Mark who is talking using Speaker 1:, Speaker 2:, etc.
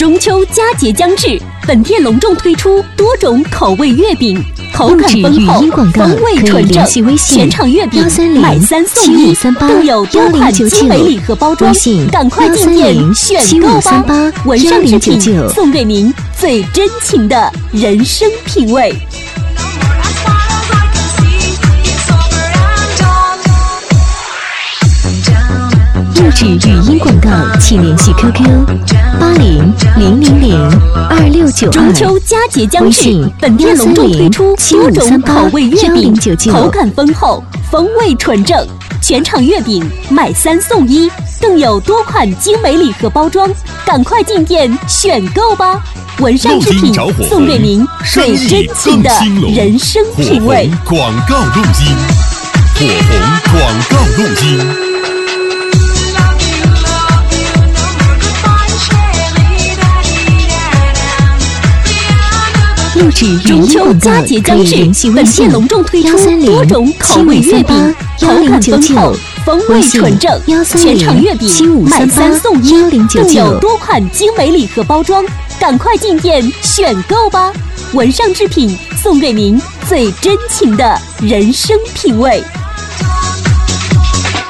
Speaker 1: 中秋佳节将至，本店隆重推出多种口味月饼，口感丰厚，风味纯正。全场月饼买3送1，更有多款精美礼盒包装，赶快进店选购吧！文上之品送给您最真情的人生品味。
Speaker 2: 录制语音广告，请联系 QQ8000026992。
Speaker 1: 中秋佳节将至，本店隆重推出多种口味月饼，口感丰厚，风味纯正。全场月饼买3送1，更有多款精美礼盒包装，赶快进店选购吧！文上之品送给您最真情的人生品味。
Speaker 3: 广告录音，火红广告录音。
Speaker 2: 录制
Speaker 1: 中秋佳节将至，本店隆重推出多种口味月饼，口感丰厚，风味纯正。全场月饼买3送1，更有多款精美礼盒包装，赶快进店选购吧！文上之品送给您最真情的人生品味。